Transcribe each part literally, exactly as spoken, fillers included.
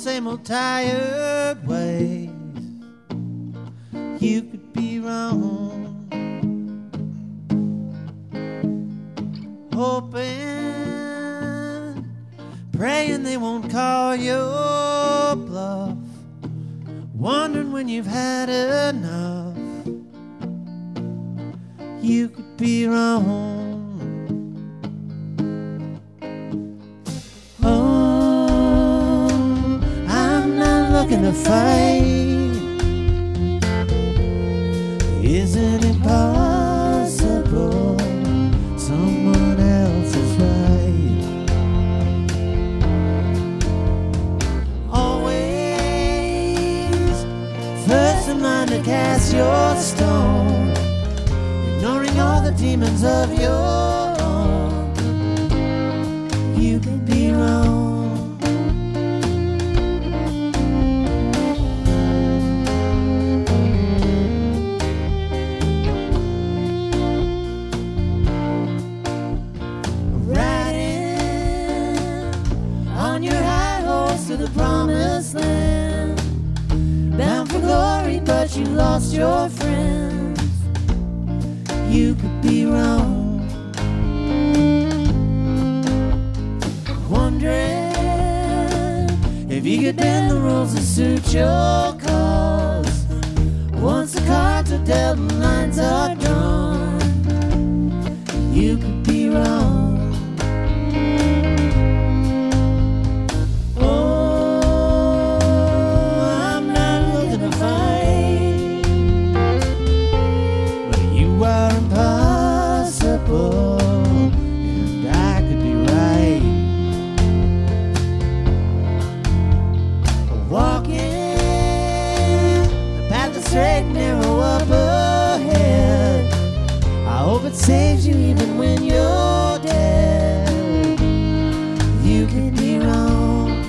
same old tired ways. You could be wrong, hoping, praying they won't call your bluff, wondering when you've had enough. You could be wrong. Oh, I'm not looking to fight. Isn't it possible someone else is right? Always first in line to cast your stone, ignoring all the demons of your own. You could be wrong. To the promised land, bound for glory, but you lost your friends. You could be wrong, wondering if you could bend the rules to suit your cause. Once the cards are dealt and lines are drawn, you could be wrong. And I could be right, walking the path that's straight and narrow up ahead. I hope it saves you even when you're dead. You could be wrong.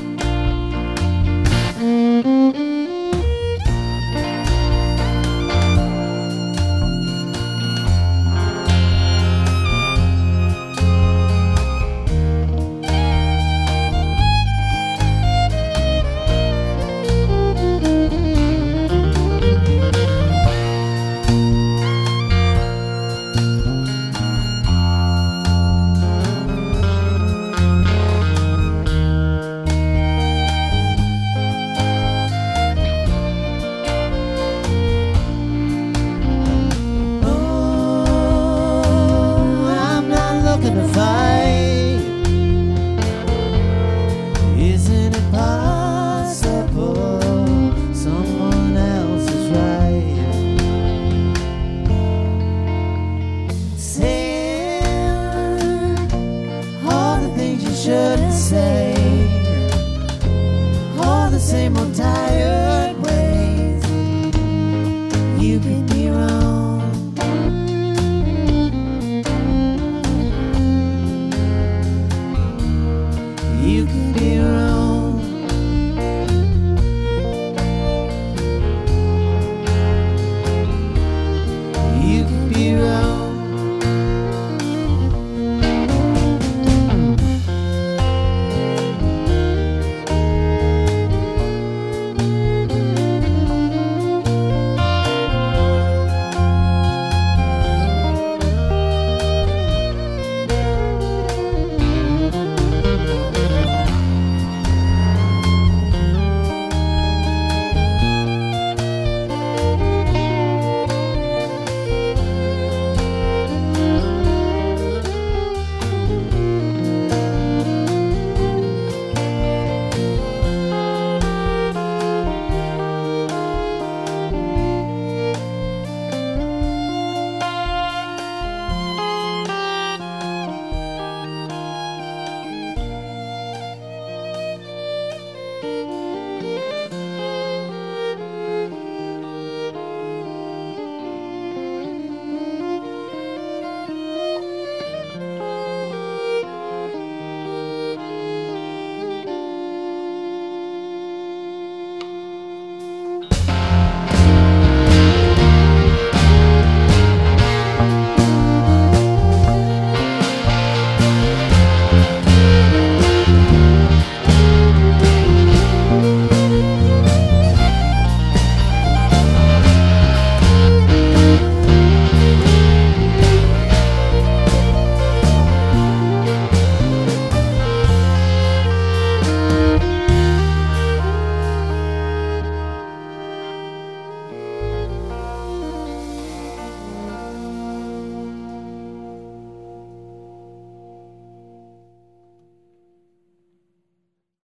To fight. Isn't it possible someone else is right? Saying all the things you shouldn't say, all the same old time.